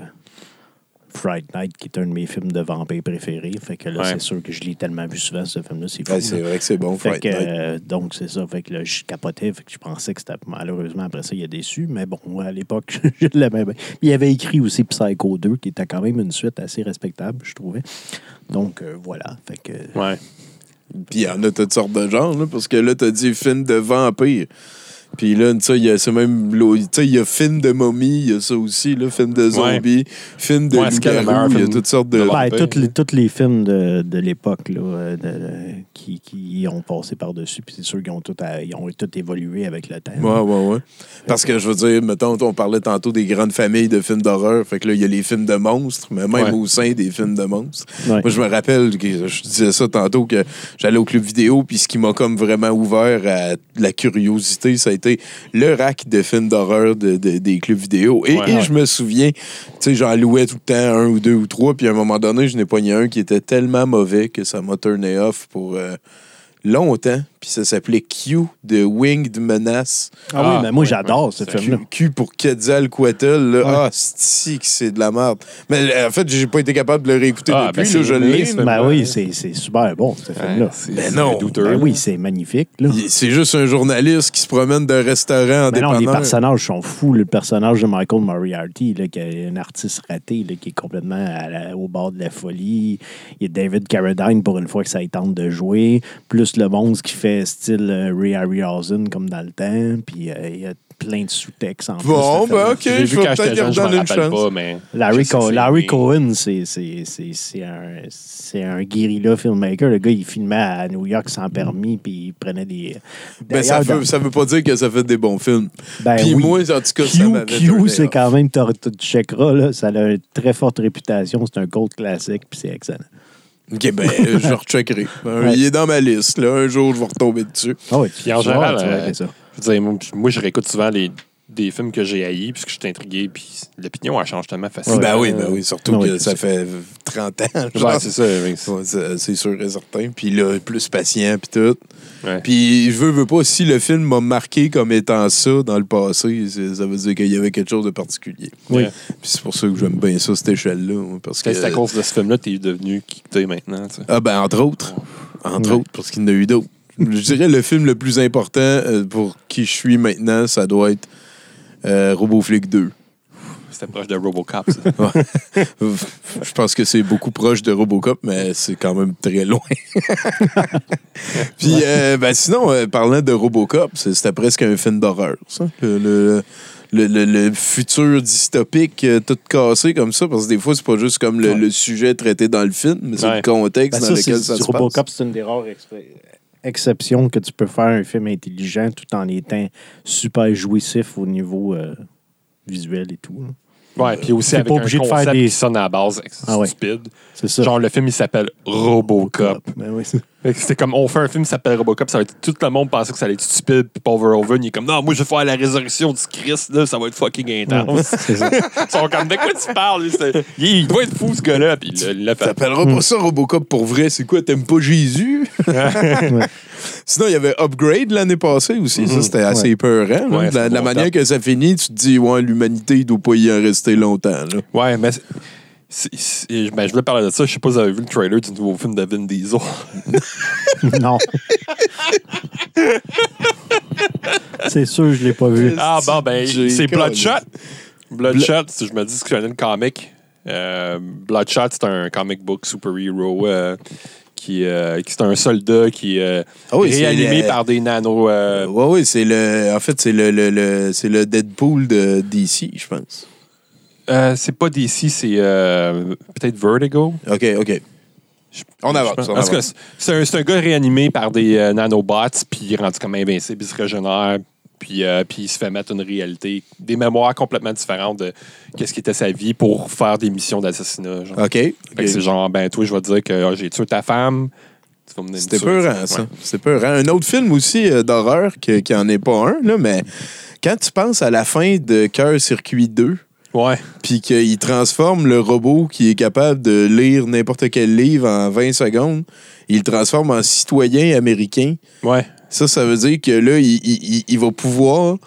Fright Night, qui est un de mes films de vampires préférés. Fait que là, c'est sûr que je l'ai tellement vu souvent, ce film-là. C'est fou. C'est vrai que c'est bon, Fright Night. Donc, c'est ça. Fait que là, je capotais. Fait que je pensais que c'était malheureusement après ça, il a déçu. Mais bon, moi, à l'époque, je l'aimais bien. Il avait écrit aussi Psycho 2, qui était quand même une suite assez respectable, je trouvais. Donc, voilà. Fait que... Ouais. Puis il y en a toutes sortes de genres, là, parce que là, t'as dit film de vampire. Puis là, tu sais, il y a il y a film de momie, il y a ça aussi, là, film de zombies, film de loup-garou, il y a toutes sortes de... tous les films de l'époque là, qui ont passé par-dessus, puis c'est sûr qu'ils ont tout évolué avec le temps. Ouais. Parce que, je veux dire, mettons, on parlait tantôt des grandes familles de films d'horreur, fait que là, il y a les films de monstres, mais même au sein des films de monstres. Ouais. Moi, je me rappelle, je disais ça tantôt, que j'allais au club vidéo, puis ce qui m'a comme vraiment ouvert à la curiosité, ça a été le rack de films d'horreur des clubs vidéo. Et je me souviens, tu sais, j'en louais tout le temps 1 ou 2 ou 3, puis à un moment donné, je n'ai pogné un qui était tellement mauvais que ça m'a turné off pour longtemps. Puis ça s'appelait Q de Winged Menace. Oui, mais moi, j'adore ce film-là. Q pour Quetzalcoatl, là. C'est de la merde. Mais en fait, j'ai pas été capable de le réécouter depuis. Là, je l'ai. Oui, c'est super bon, ce film-là. Mais non. Oui, c'est magnifique. Là. C'est juste un journaliste qui se promène d'un restaurant en dépanneur. Non, les personnages sont fous. Le personnage de Michael Moriarty, là, qui est un artiste raté, là, qui est complètement au bord de la folie. Il y a David Carradine, pour une fois que ça y tente de jouer. Plus le monstre qui fait style Ray Harryhausen comme dans le temps, puis il y a plein de sous-textes en plus. Bon, ben OK, je vais peut-être y redonner une chance. Pas, mais Larry Cohen, c'est un guérilla filmmaker. Le gars, il filmait à New York sans permis, puis il prenait des... Ben, ça veut pas dire que ça fait des bons films. Puis moi, en tout cas, ça m'avait Q, c'est quand même, tu checkeras, là, ça a une très forte réputation, c'est un cult classique, puis c'est excellent. OK, ben, je recheckerai. Il est dans ma liste. Là. Un jour, je vais retomber dessus. Ah oui, Puis en général, ça. je veux dire, moi, je réécoute souvent des films que j'ai haïs puisque je suis intrigué, puis l'opinion, elle change tellement facilement. Ben oui, surtout que ça fait 30 ans. Genre. Ouais, c'est ça. C'est sûr et certain. Puis là, plus patient, puis tout. Ouais. Puis je veux pas, si le film m'a marqué comme étant ça dans le passé, ça veut dire qu'il y avait quelque chose de particulier. Oui. Yeah. Puis c'est pour ça que j'aime bien ça, cette échelle-là. Parce que C'est à cause de ce film-là que t'es devenu qui que t'es maintenant. Tu sais. Ah ben, entre autres. Entre autres, parce qu'il y en a eu d'autres. Je dirais le film le plus important pour qui je suis maintenant, ça doit être RoboFlick 2. C'était proche de Robocop, ça. Ouais. Je pense que c'est beaucoup proche de Robocop, mais c'est quand même très loin. Puis, sinon, parlant de Robocop, c'était presque un film d'horreur, ça. Le futur dystopique tout cassé comme ça, parce que des fois, c'est pas juste comme le sujet traité dans le film, mais c'est le contexte dans lequel ça se passe. Robocop, c'est une des rares exceptions que tu peux faire un film intelligent tout en étant super jouissif au niveau visuel et tout. Là. Ouais, puis aussi avec pas un obligé de concept faire des... qui sonne à la base stupide. C'est ça. Genre, le film, il s'appelle Robocop. Ben oui, Fait que c'était comme, on fait un film qui s'appelle Robocop, ça va être, tout le monde pensait que ça allait être stupide, puis Paul Verhoeven, il est comme, non, moi, je vais faire la résurrection du Christ, là, ça va être fucking intense. c'est ça. Ils sont comme, de quoi tu parles? Lui, il doit être fou, ce gars-là, puis il l'a fait. T'appelleras pas ça Robocop pour vrai, c'est quoi, t'aimes pas Jésus? Sinon, il y avait Upgrade l'année passée aussi, ça, c'était assez épeurant. Ouais, de la manière que ça finit, tu te dis, ouais, l'humanité, il doit pas y en rester longtemps, là. Ouais, mais je voulais parler de ça. Je sais pas si vous avez vu le trailer du nouveau film de Vin Diesel. Non. C'est sûr, je l'ai pas vu. Ah bon, ben, c'est Bloodshot. Bloodshot, je me dis que je connais le comic. Bloodshot, c'est un comic book super-héros qui c'est un soldat qui est réanimé par des nanos. Oui, c'est le Deadpool de DC, je pense. C'est pas DC, c'est peut-être Vertigo. OK. On avance. En tout cas, c'est un gars réanimé par des nanobots, puis il est rendu comme invincible, il se régénère, puis il se fait mettre une réalité, des mémoires complètement différentes de qu'est-ce qui était sa vie pour faire des missions d'assassinat. Genre. OK. Fait que c'est genre, ben toi, je vais te dire que j'ai tué ta femme. C'était peurant, ça. Ouais. C'était peurant. Un autre film aussi d'horreur, qui en est pas un, là, mais quand tu penses à la fin de Cœur Circuit 2, ouais. Puis qu'il transforme le robot qui est capable de lire n'importe quel livre en 20 secondes, il le transforme en citoyen américain. Ouais. Ça veut dire que là, il va pouvoir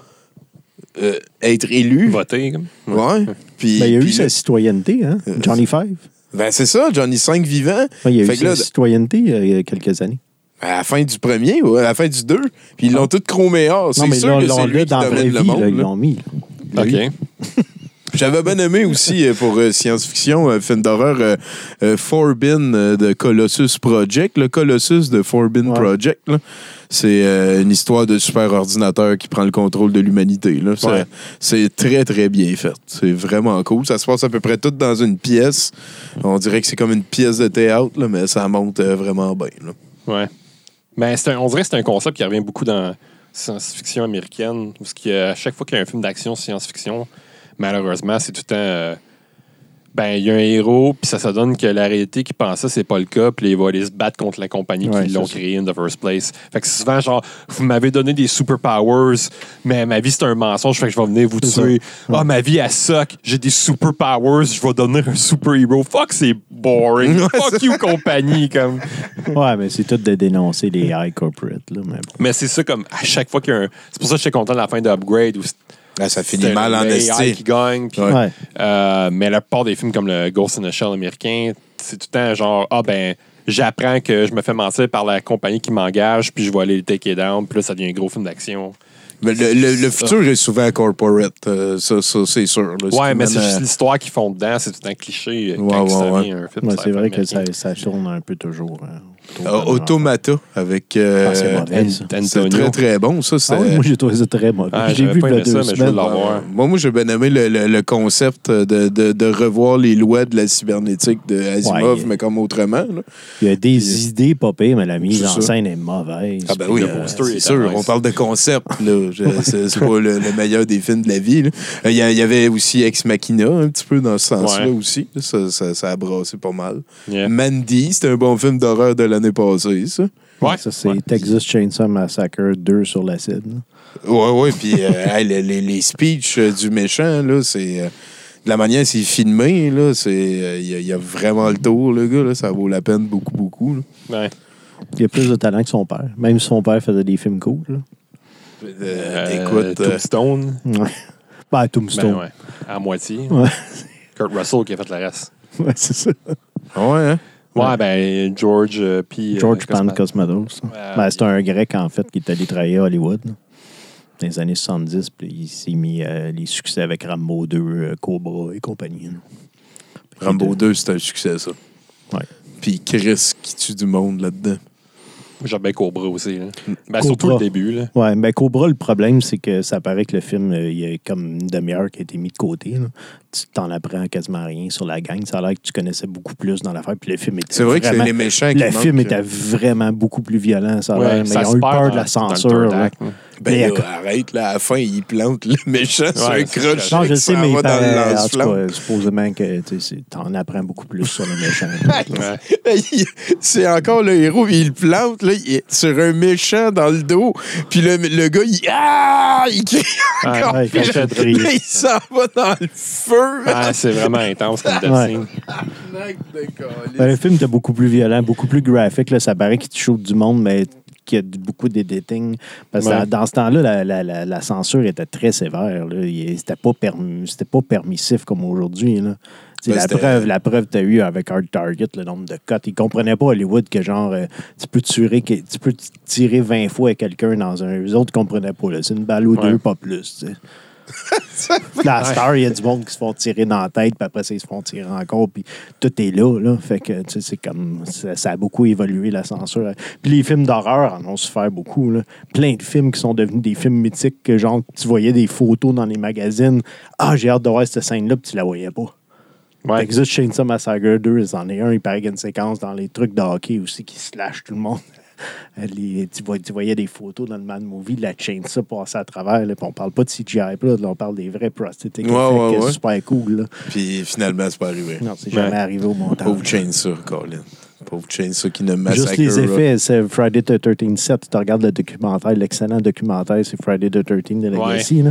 être élu. Voter, comme. Ouais. Puis, il y a eu sa citoyenneté, hein? Johnny Five. Ben, c'est ça, Johnny 5 vivant. Il y a eu sa citoyenneté il y a quelques années. À la fin du premier ou à la fin du 2. Puis ils l'ont tout chromé or. C'est sûr que c'est lui qui domine le monde. Ils l'ont mis. OK. J'avais bien aimé aussi pour science-fiction, film d'horreur, Forbin de Colossus Project. Le Colossus de Forbin Project, là. C'est une histoire de super ordinateur qui prend le contrôle de l'humanité. Là. C'est très, très bien fait. C'est vraiment cool. Ça se passe à peu près tout dans une pièce. On dirait que c'est comme une pièce de théâtre, là, mais ça monte vraiment bien. Là. Ouais. Mais on dirait que c'est un concept qui revient beaucoup dans la science-fiction américaine. Parce qu'à chaque fois qu'il y a un film d'action science-fiction, malheureusement, c'est tout le temps... il y a un héros, puis ça donne que la réalité qu'il pensait, c'est pas le cas, puis il va aller se battre contre la compagnie qui l'ont créé in the first place. Fait que c'est souvent genre, vous m'avez donné des superpowers, mais ma vie c'est un mensonge, fait que je vais venir vous tuer. Ah, ma vie elle suck, j'ai des superpowers, je vais devenir un super-héros. Fuck, c'est boring. Fuck you, compagnie, comme. Ouais, mais c'est tout de dénoncer les high corporate, là. Mais c'est ça, comme, à chaque fois qu'il y a un. C'est pour ça que j'étais content de la fin de Upgrade, où ça finit mal en esti. Qui gagne. Pis, mais la plupart des films comme le Ghost in the Shell américain, c'est tout le temps genre, j'apprends que je me fais mentir par la compagnie qui m'engage, puis je vais aller le take it down, puis là, ça devient un gros film d'action. Mais le futur est souvent corporate, ça c'est sûr. Là, ouais, mais c'est juste l'histoire qu'ils font dedans, c'est tout un cliché quand ça devient un film. Ouais, c'est vrai que ça tourne un peu toujours Automata avec. C'est mauvais, ça. C'est très, très bon, ça. Ah oui, moi, j'ai trouvé ça très mauvais. J'ai vu il y a 2 ça, mais je veux semaines. l'avoir. Moi, j'ai bien aimé le concept de revoir les lois de la cybernétique de Asimov, mais comme autrement. Là. Il y a des idées pas pires, mais la mise en ça. scène est mauvaise. Ah ben oui, le poster c'est est sûr. nice. On parle de concept. Là. C'est pas le meilleur des films de la vie. Là. Il y avait aussi Ex Machina, un petit peu dans ce sens-là aussi. Ça a brassé pas mal. Yeah. Mandy, c'était un bon film d'horreur de l'année passée, ça. Ouais. Ça, c'est Texas Chainsaw Massacre 2 sur l'acide. Ouais. Puis les speeches du méchant, là, c'est... de la manière c'est filmé, là, c'est... Il y a vraiment le tour, le gars, là. Ça vaut la peine beaucoup, beaucoup. Là. Ouais. Il a plus de talent que son père. Même si son père faisait des films cool. Là. Écoute... Tombstone. Ouais. Tombstone. Ben ouais. À moitié. Ouais. Kurt Russell qui a fait le reste. Ouais, c'est ça. Ouais, hein? Ouais, ben George puis... George Pan Cosmatos. Ouais. C'est un Grec, en fait, qui est allé travailler à Hollywood là, dans les années 70. Puis il s'est mis les succès avec Rambo 2, Cobra et compagnie. Là. Rambo 2, c'est un succès, ça. Ouais. Puis Chris qui tue du monde là-dedans. J'aime bien Cobra aussi. Là. Ben, Cobra. surtout le début. Là. Ouais, mais Cobra, le problème, c'est que ça paraît que le film, il y a comme une demi-heure qui a été mis de côté. Là. Tu t'en apprends quasiment rien sur la gang. Ça a l'air que tu connaissais beaucoup plus dans l'affaire. Puis le film était C'est vrai vraiment, que c'est les méchants qui le film manquent. était vraiment beaucoup plus violent. Ça a Ouais, l'air, mais ça ils ont se eu perd peur de dans- la dans censure. le third là. act, hein. Ben Mais là, arrête, là, à la fin, il plante le méchant sur un Ouais, crochet. Non, je sais, mais va dans le en tout lance-flamme. cas, supposément que t'en apprends beaucoup plus sur le méchant. Ouais. C'est encore le héros, il plante là, il est sur un méchant dans le dos. Puis le gars, il crie encore. Ouais, Puis il fait là, crier. il s'en va dans le feu. Ah, c'est vraiment intense comme death Ouais. scene. Ben, le film était beaucoup plus violent, beaucoup plus graphique. Là. Ça paraît qu'il te shoot du monde, mais qu'il y a beaucoup d'editing. Parce que Ouais. dans ce temps-là, la censure était très sévère. Là. C'était pas permissif comme aujourd'hui. Là. Tu sais, Ben, la preuve que tu as eu avec Hard Target, le nombre de cuts. Ils comprenaient pas Hollywood que genre tu peux tirer 20 fois à quelqu'un dans un. Eux autres ne comprenaient pas. Là. C'est une balle ou Ouais. deux, pas plus. Tu sais. La star, il y a du monde qui se font tirer dans la tête, puis après ça, ils se font tirer encore, puis tout est là. Fait que, tu sais, c'est comme... Ça a beaucoup évolué, la censure. Puis les films d'horreur en ont souffert beaucoup, là. Plein de films qui sont devenus des films mythiques, que genre, tu voyais des photos dans les magazines. Ah, j'ai hâte de voir cette scène-là, puis tu la voyais pas. Ouais. Texas Chainsaw Massacre 2, c'en est un. Il paraît qu'il y a une séquence dans les trucs de hockey aussi qui slash tout le monde. Tu voyais des photos dans le Mad Movie de la chainsaw passer à travers. Là, puis on parle pas de CGI, là, on parle des vrais prosthetic effects, ouais. super cool. Là. Puis finalement, c'est pas arrivé. Non, c'est jamais arrivé au montage. Pauvre Chainsaw, Colin. Pauvre Chainsaw qui ne massacre. Juste les effets, c'est Friday the 13th 7. Tu regardes le documentaire, l'excellent documentaire, c'est Friday the 13th de Legacy.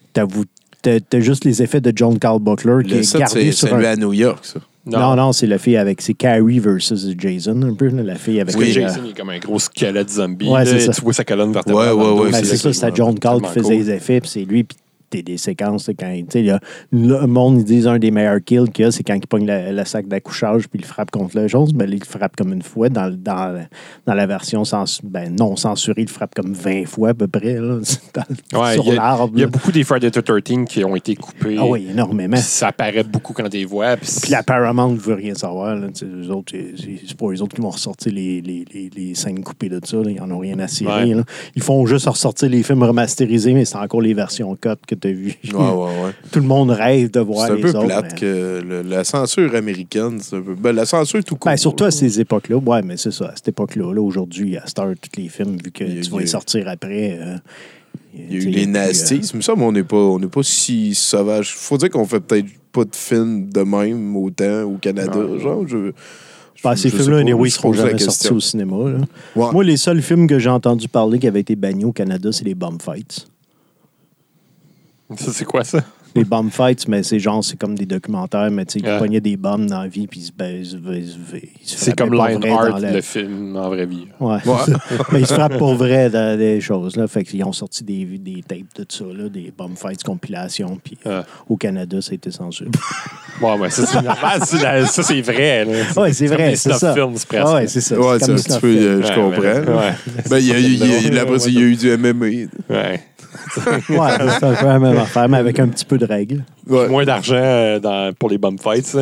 T'as juste les effets de John Carl Butler qui Le est 7, gardé c'est sur celui un... à New York, ça. Non, c'est la fille avec... C'est Carrie versus Jason, un peu. Là, la fille avec... Parce que Jason, il est comme un gros squelette zombie. Ouais, là, c'est ça. tu vois sa colonne vertébrale. Ouais, dans le dos, ouais, Ben, c'est ça, c'est à John Carl qui faisait les effets, puis c'est lui, puis t'as des séquences, là, quand le monde, ils disent un des meilleurs kills qu'il y a, c'est quand il pogne le sac d'accouchage puis il frappe contre le chose, mais là, il frappe comme une fois. Dans la version non censurée, il frappe comme 20 fois à peu près, là, sur l'arbre. Il y a beaucoup des Friday the 13th qui ont été coupés. Ah oui, énormément. Puis ça apparaît beaucoup quand tu les vois. Puis la Paramount ne veut rien savoir. Là. Eux autres, c'est pas eux autres qui vont ressortir les scènes coupées de ça. Là. Ils n'en ont rien à cirer. Ouais. Là. Ils font juste ressortir les films remasterisés, mais c'est encore les versions cut que tu as vues. Ouais. Tout le monde rêve de voir C'est un les peu autres. plate mais... que la censure américaine, c'est un peu... Ben, la censure tout court. Ben, surtout à ces époques-là. Ouais, mais c'est ça. À cette époque-là, là, aujourd'hui, à Star, tous les films, vu que tu vas les sortir après... Il y a eu les nasties. Mais ça, mais on n'est pas si sauvage. Faut dire qu'on fait peut-être pas de films de même autant au Canada. Genre, ces films-là, anyway, ils seront jamais sortis au cinéma. Là. Ouais. Moi, les seuls films que j'ai entendu parler qui avaient été bannis au Canada, c'est les Bomb Fights. Ça, c'est quoi ça? Les bomb fights, mais c'est comme des documentaires, mais tu sais, ils pognaient des bombes dans la vie, puis ils se C'est comme Lionheart, le film en vraie vie. Ouais. Mais ils se frappent pour vrai dans des choses, là. Fait qu'ils ont sorti des tapes de ça, là, des bomb fights compilation, puis au Canada, ça a été censuré. Ouais, mais ça, c'est normal. Ça, c'est vrai, là. Ouais, c'est vrai, c'est ça. Film, c'est presque. Ouais, c'est ça. Ouais, c'est c'est un comme petit peu... je comprends. Ouais. Ben, il y a eu du MMA. Ouais. Ouais, c'est un peu la même affaire, mais avec un petit peu de règles. Ouais. Moins d'argent pour les bomb fights. Là.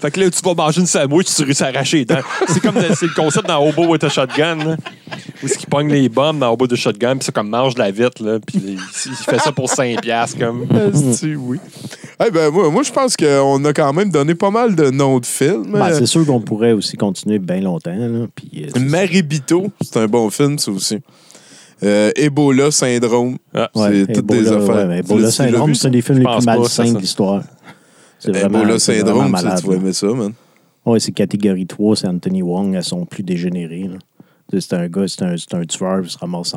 Fait que là, tu vas manger une sandwich, tu réussis à arracher les dents. C'est comme c'est le concept dans Hobo with a Shotgun, là. Où est-ce qu'il pogne les bombes dans Hobo with a Shotgun, puis ça comme mange la vitre, là. Puis il fait ça pour 5$, comme. Oui. Moi, je pense qu'on a quand même donné pas mal de noms de films. C'est sûr qu'on pourrait aussi continuer bien longtemps. Là, puis, Maribito, c'est un bon film, ça aussi. Ebola Syndrome. C'est toutes des affaires. Ebola Syndrome, c'est un des films les plus malsains de l'histoire. Ebola Syndrome, tu vas aimer ça, man. Oui, c'est catégorie 3, c'est Anthony Wong à son plus dégénéré. Là. C'est un gars, c'est un tueur, il se ramasse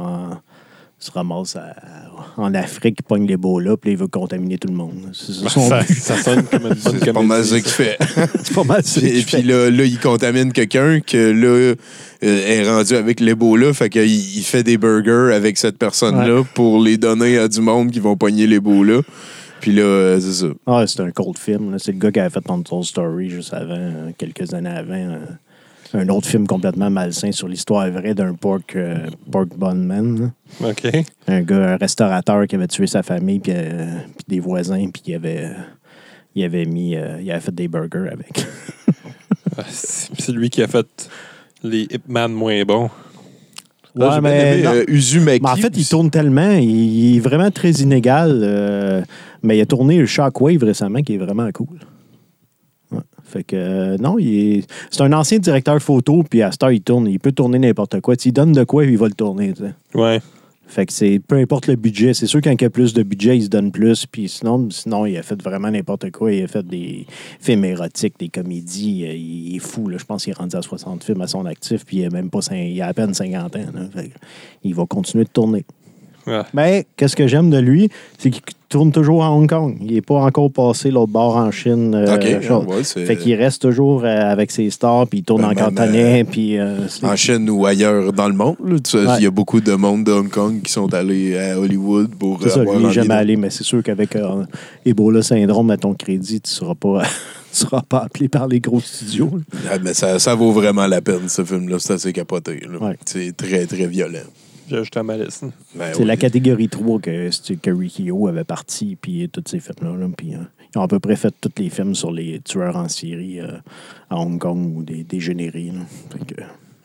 en Afrique, il pogne l'Ebola, puis il veut contaminer tout le monde. Ça sonne comme une bonne comédie. C'est pas mal ça qu'il fait. C'est pas mal ça qu'il fait. Puis là, il contamine quelqu'un que là est rendu avec l'Ebola, fait qu'il fait des burgers avec cette personne-là pour les donner à du monde qui vont pogner l'Ebola. Puis là, c'est ça. C'est un cold film. Là. C'est le gars qui avait fait Untold Story juste avant, quelques années avant. Un autre film complètement malsain sur l'histoire vraie d'un pork bun. OK. Un restaurateur qui avait tué sa famille puis des voisins, puis il avait fait des burgers avec. C'est lui qui a fait les Ip Man moins bons. J'ai bien aimé Uzumaki. Mais en fait, il tourne tellement, il est vraiment très inégal. Mais il a tourné le Shockwave récemment, qui est vraiment cool. Ouais. Fait que, non, c'est un ancien directeur photo, puis à cette heure, il peut tourner n'importe quoi. S'il donne de quoi, il va le tourner. T'sais. Ouais. Fait que peu importe le budget. C'est sûr quand il y a plus de budget, il se donne plus. Puis sinon, il a fait vraiment n'importe quoi. Il a fait des films érotiques, des comédies. Il est fou. Là. Je pense qu'il est rendu à 60 films à son actif. Puis il a à peine 50 ans. Là. Fait que, il va continuer de tourner. Ouais. Mais qu'est-ce que j'aime de lui, c'est qu'il tourne toujours à Hong Kong. Il n'est pas encore passé l'autre bord en Chine. Fait qu'il reste toujours avec ses stars, puis il tourne en cantonais. En Chine ou ailleurs dans le monde. Il y a beaucoup de monde de Hong Kong qui sont allés à Hollywood pour c'est ça, il n'est jamais allé, mais c'est sûr qu'avec Ebola Syndrome, à ton crédit, tu ne seras pas appelé par les gros studios. Mais ça vaut vraiment la peine, ce film-là. C'est assez capoté. Ouais. C'est très, très violent. J'ai ajouté à ma liste. C'est la catégorie 3 que Rikio avait parti, puis tous ces films-là. Là, puis, ils ont à peu près fait tous les films sur les tueurs en série à Hong Kong ou des dégénérés. Fait que...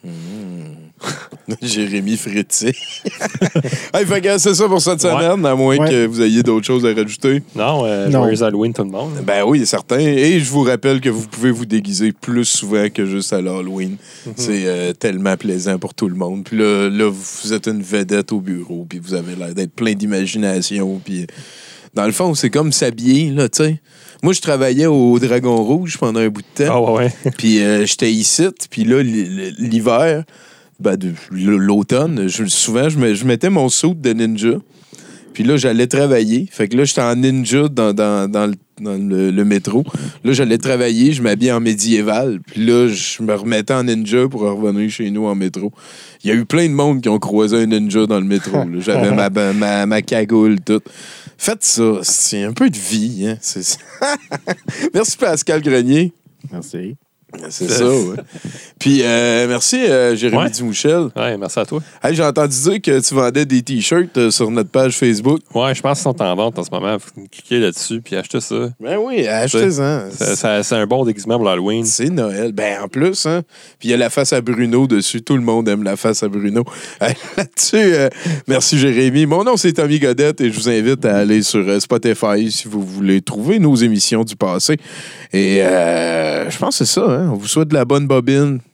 Jérémy Frétier. Fait que c'est ça pour cette semaine, à moins que vous ayez d'autres choses à rajouter. Non, joyeux Halloween tout le monde. Ben oui, certain. Et je vous rappelle que vous pouvez vous déguiser plus souvent que juste à l'Halloween. C'est tellement plaisant pour tout le monde. Puis là, vous êtes une vedette au bureau, puis vous avez l'air d'être plein d'imagination. Puis dans le fond, c'est comme s'habiller, là, tu sais. Moi, je travaillais au Dragon Rouge pendant un bout de temps. Ah ouais. Puis j'étais ici, puis là, l'hiver, l'automne, souvent, je mettais mon suit de ninja. Puis là, j'allais travailler. Fait que là, j'étais en ninja dans le métro. Là, j'allais travailler, je m'habillais en médiéval. Puis là, je me remettais en ninja pour revenir chez nous en métro. Il y a eu plein de monde qui ont croisé un ninja dans le métro. Là. J'avais ma cagoule, tout. Faites ça. C'est un peu de vie. Hein? Merci, Pascal Grenier. Merci. C'est ça, ouais. Puis, merci, Jérémy Dumouchel. Ouais, merci à toi. Hey, j'ai entendu dire que tu vendais des T-shirts sur notre page Facebook. Ouais, je pense qu'ils sont en vente en ce moment. Faut cliquer là-dessus puis acheter ça. Ben oui, achetez-en. C'est un bon déguisement pour l'Halloween. C'est Noël. Ben, en plus, hein. Puis il y a la face à Bruno dessus. Tout le monde aime la face à Bruno. Là-dessus, merci, Jérémy. Mon nom, c'est Tommy Godette et je vous invite à aller sur Spotify si vous voulez trouver nos émissions du passé. Et je pense que c'est ça, hein. On vous souhaite de la bonne bobine.